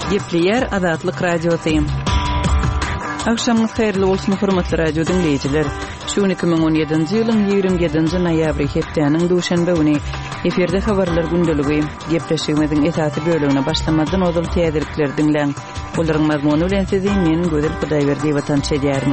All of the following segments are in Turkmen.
Gepleyer Azatlyk Radiosu. Akşamınız hayırlı olsun hormatly radio dinleyijiler. Şu 2017-nji ýylyň 27-nji noýabry hepdeniň duşanbe güni eferde habarlar gündəligi gepleşigimiziň esasy bölügine başlamadan ozal täzelikler dinleň. Olaryň mazmuny bilen sizi men Gözel Hudaýberdi watançy edýärim.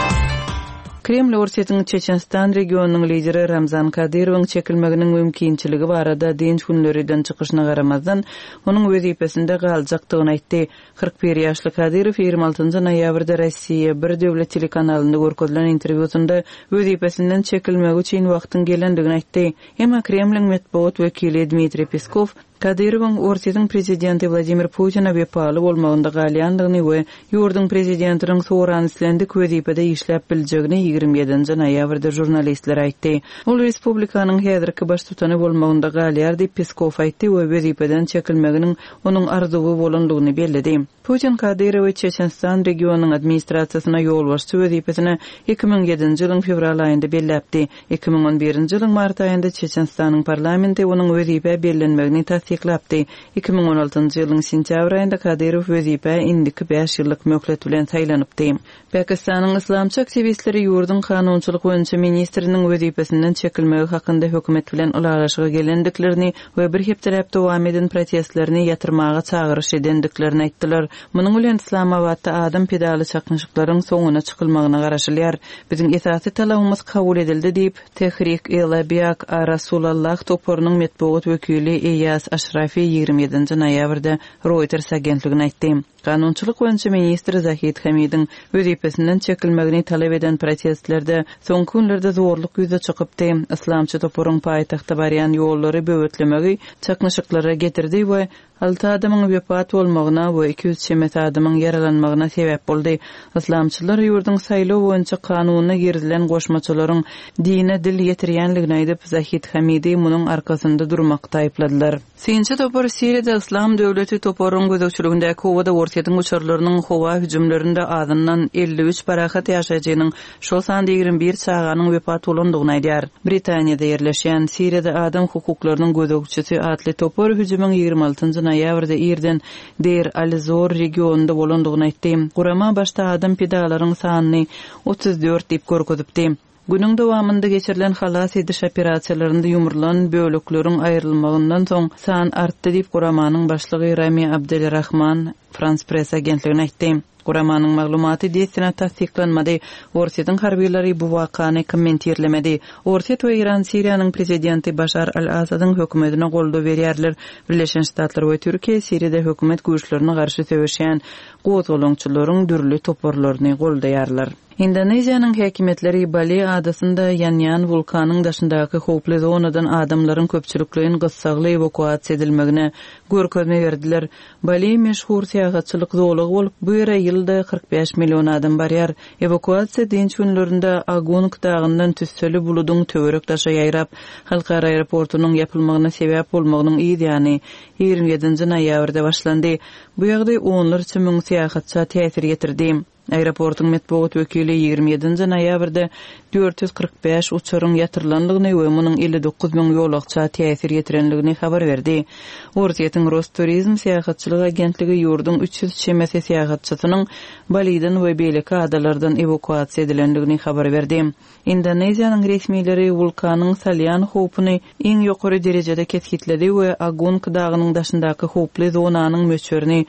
Kreml orsetini Çeçenstan regionunyň lideri Ramzan Kadyrowyň çekilmeginiň mümkinçiligi barada dinç günlerinden çykyşyna garamazdan onuň wezipesinde galjakdygyny aýtdy. 41 ýaşly Kadyrow 26-njy noýabrda Rossiýa bir döwlet telekanalyna görkezlen interwýusunda wezipesinden çekilmegi üçin wagtyň gelendigini aýtdy. Emma Kremliň medeniýet wekili Dmitri Peskov Kadyrowyň Orsetiniň prezidenti Vladimir Putina bepaly bolmagynda galýandygyny we ýurdun prezidentiniň soranslendik wezipede işläp biljegini 27-nji noýabrda jurnalistler aýtdy. Ol respublikanyň häzirki baş tutany bolmagynda galýar diýip Peskov aýtdy we wezipeden çekilmeginiň onuň arzuwy bolandygyny bellädi. Putin Kadyrowy Çeçenstan regionunyň administrasiýasyna ýolbaşçy wezipesine 2007-nji ýylyň fevral aýynda belläpdi. 2011-nji ýylyň mart aýynda Çeçenstanyň parlamenti onuň wezipe bellenmegini tasdiklapdy. 2016-njy ýylyň sentýabr aýynda Kadyrow wezipe indiki 5 ýyllyk möhlet bilen saýlanypdy. Pakistanyň islamçy aktivistleri ýurdun kanunçylyk boýunça ministriniň wezipesinden çekilmegi hakynda hökümet bilen ulaşyga gelendiklerini we bir hepdelap dowam eden protestlerini ýatyrmaga çagyryş edendiklerini aýtdylar. Munyň bilen Islamabadda adam pedaly çakynşyklaryň soňuna çykylmagyna garaşylýar. Biziň esasy talabymyz kabul edildi diýip Tehrik-e-Labiak Rasulallah toporunyň medeniýet wekili Eyas Aşrafi 27-nji noýabrda Reuters agentligine aýtdy. Kanunçylyk boýunça ministr Zahid Hamidiň wezipesinden çekilmegini talap eden protestlerde soňky günlerde zorluk ýüze çykypdy. Islamçy toporuň paýtagta barýan ýollary böwetlemegi çakynşyklara getirdi we 6 adamyň wepat bolmagyna we 200 şemet adamyň yaralanmagyna sebäp boldy. Islamçylar ýurdun saýlaw boýunça kanunyna girilen goşmaçylaryň dine dil ýetirýänligini aýdyp Zahid Hamidi munyň arkasynda durmakda aýpladylar. Sinçi topor Siriýede Islam döwleti toporuň gözegçiligindäki howada Orsetiniň uçurlarynyň howa hüjümlerinde adından 53 parahat ýaşaýjynyň şol sanda 21 çağanyň wepat bolandygyny aýdýar. Britaniýada ýerleşýän Siriýede adam hukuklarynyň gözegçisi atly topor hüjümüň 26-njy noýabrda Irden Deir al-Zor regionunda bolandygyny aýtdy. Gurama başda adam pedalaryň sanyny 34 diýip görkezipdi. Günüň dowamında geçirilen halas ediş operasiýalarynda ýumurlan bölekleriň aýrylmagyndan soň san artdy diýip Guramanyň başlygy Rami Abdelrahman Frans Press agentligine aýtdy. Guramanyň maglumaty diýetine tasdiklanmady. Orsetiniň harbiýleri bu wakany kommentirlemedi. Orset we Iran Siriýanyň prezidenti Başar al-Asadyň hökümetine goldaw berýärler. Birleşen Ştatlar we Türkiýe Siriýede hökümet güýçlerine garşy söwüşýän gozgolaňçylaryň dürli toporlaryny goldaýarlar. Indoneziýanyň häkimetleri Bali adasynda ýanýan vulkanyň daşyndaky howply zonadan adamlaryň köpçülikligiň gyssagly evakuasiýa edilmegine görkezme berdiler. Bali meşhur seýahatçylyk zowlugy bolup, bu ýere ýylda 45 million adam barýar. Evakuasiýa dinç günlerinde Agung dagyndan tüsseli buludyň töwerek daşa ýaýrap, halkara aeroportunyň ýapylmagyna sebäp bolmagynyň ýa-ni 27-nji noýabrda başlandy. Bu ýagdaý onlarça müň seýahatçy täsir ýetirdi. Aeroportun medeniýet wekili 27-nji noýabrda 445 uçuryň ýatyrlandygyny we munyň 59 000 ýolagça täsir ýetirenligini habar berdi. Orsetiniň Rosturizm seýahatçylyk agentligi ýurdun 300 şemesi seýahatçysynyň Balidan we beýleki adalardan evakuasiýa edilendigini habar berdi. Indoneziýanyň resmiýetleri vulkanyň salýan howpuny iň ýokary derejede kesgitledi we Agung dagynyň daşyndaky howply zonanyň möçürini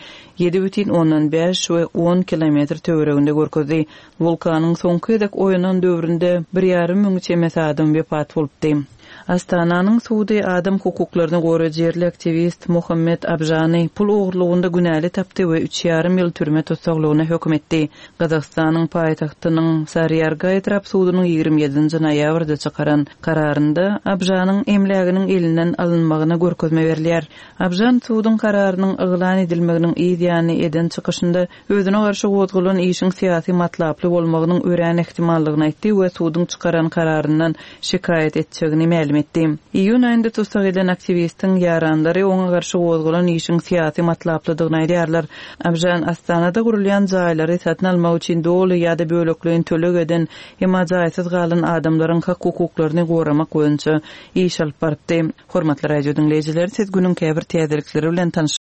7,5 we 10 kilometr töwereginde görkezdi. Vulkanyň soňky edek oýanan döwründe 1,5 müň şemet adam wepat bolupdy. Astananyň suwdy adam hukuklaryny goraýjy yerli aktivist Muhammed Abjany pul oğurlugynda günäli tapdy we 3,5 ýyl türme tutsaklygyna hökm etdi. Gazakstanyň paýtagtynyň Saryarga etrap suwdynyň 27-nji noýabrda çykaran kararynda Abjanyň emläginiň elinden alynmagyna görkezme berilýär. Abjan suwdyň kararynyň yglan edilmeginiň ýa-ni eden çykyşynda özüne garşy gozgulan işiň syýasy matlaply bolmagynyň ören ihtimallygyny aýtdy we suwdyň çykaran kararyndan şikayet etjegini ma'lum etdi. Iyun aýynda tutsak eden aktivistin ýaranlary oňa garşy gozgulan işiň syýasy matlaplydygyny aýdýarlar. Abjan Astanada gurulýan jaýlary satyn almak üçin doly ýa-da böleklerini төлek eden emma jaýsyz galan adamlaryň hak hukuklaryny goramak boýunça iş alyp bardy. Hormatly radio dinleýijiler, siz günüň käbir täzelikleri bilen